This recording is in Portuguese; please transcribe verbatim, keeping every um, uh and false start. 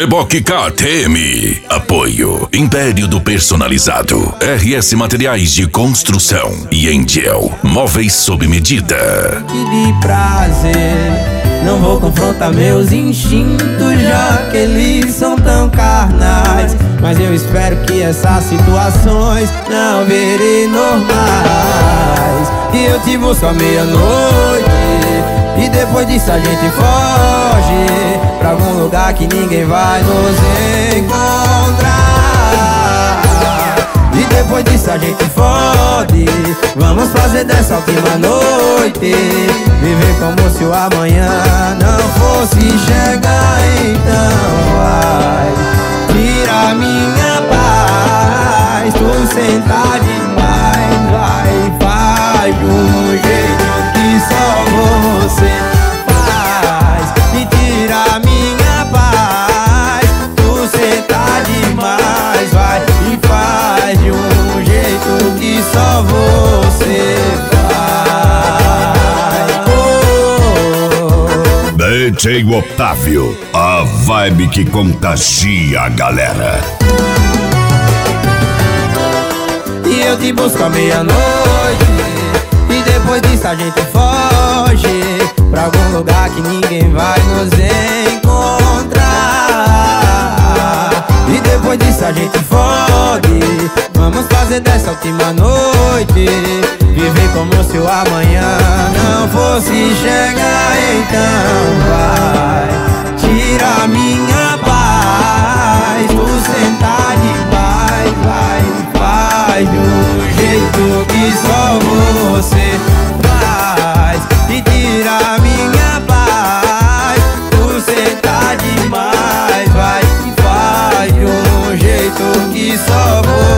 Reboque K T M. Apoio Império do Personalizado, R S Materiais de Construção e Angel Móveis sob medida. Que de prazer, não vou confrontar meus instintos, já que eles são tão carnais. Mas eu espero que essas situações não virem normais. E eu te busco à meia-noite, e depois disso a gente foge pra algum lugar que ninguém vai nos encontrar. E depois disso a gente fode, vamos fazer dessa última noite viver como se o amanhã não fosse chegar. Então vai, tira minha paz, tu senta demais, vai, faz de um jeito que só você faz. Me tira minha paz, tu senta demais, vai, e faz de um jeito que só você faz. Oh. D J Otávio, a vibe que contagia a galera. E eu te busco à meia-noite, e depois disso a gente foge pra algum lugar que ninguém vai nos encontrar. E depois disso a gente fode, vamos fazer dessa última noite viver como se o amanhã não fosse chegar. Então vai, tira minha paz, tu senta demais, vai, faz de um jeito que só você faz. E tira minha paz, tu senta demais, vai, e faz de um jeito que só você